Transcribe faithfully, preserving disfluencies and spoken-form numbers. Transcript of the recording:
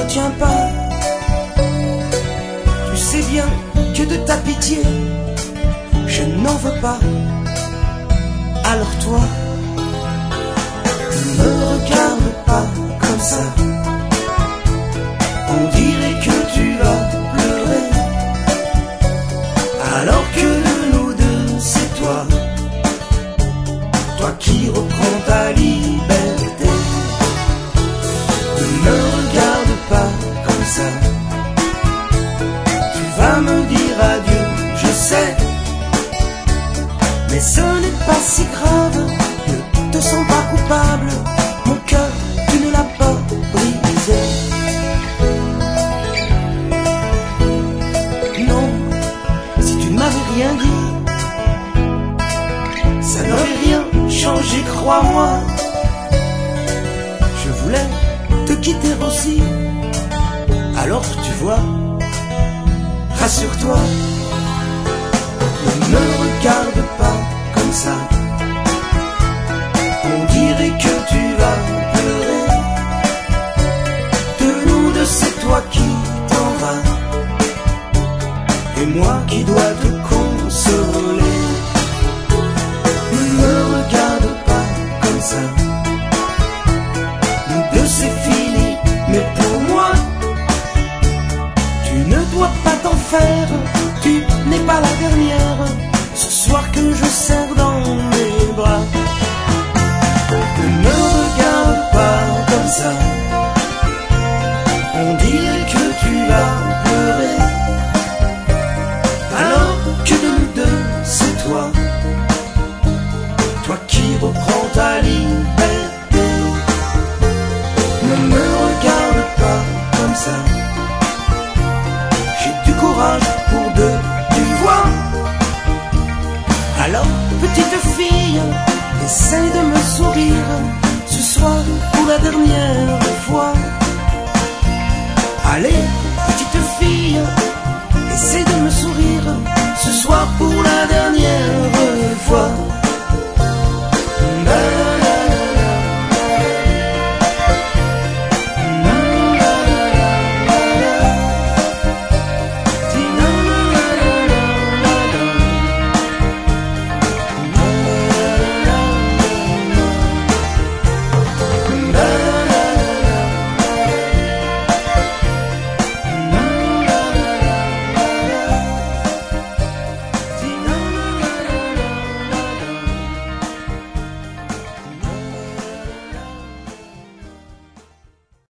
retiens pas. Tu sais bien que de ta pitié, je n'en veux pas. Alors toi, ne me regarde pas comme ça. On dirait que tu vas pleurer, alors que de nous deux, c'est toi. Toi qui reprends ta liberté. Ne me regarde pas comme ça. Tu vas me dire adieu, je sais, mais ce n'est pas si grave. Ne te sens pas coupable, mon cœur, tu ne l'as pas brisé. Non, si tu ne m'avais rien dit, ça n'aurait rien changé, crois-moi. Je voulais te quitter aussi, alors tu vois, rassure-toi. Ne me regarde pas comme ça. On dirait que tu vas pleurer. De nous deux, c'est toi qui t'en vas, et moi qui dois te consoler. Ne me regarde pas comme ça. Nous deux, c'est fini, mais pour moi, tu ne dois pas t'en faire. Tu n'es pas la dernière. Ce soir que je serre dans mes bras, ne me regarde pas comme ça. On dirait que tu vas pleurer, alors que de nous deux, c'est toi. Toi qui reprends ta liberté. Ne me regarde pas comme ça. J'ai du courage pour deux, tu vois. Alors, petite fille, essaye de me sourire ce soir pour la dernière fois. Allez,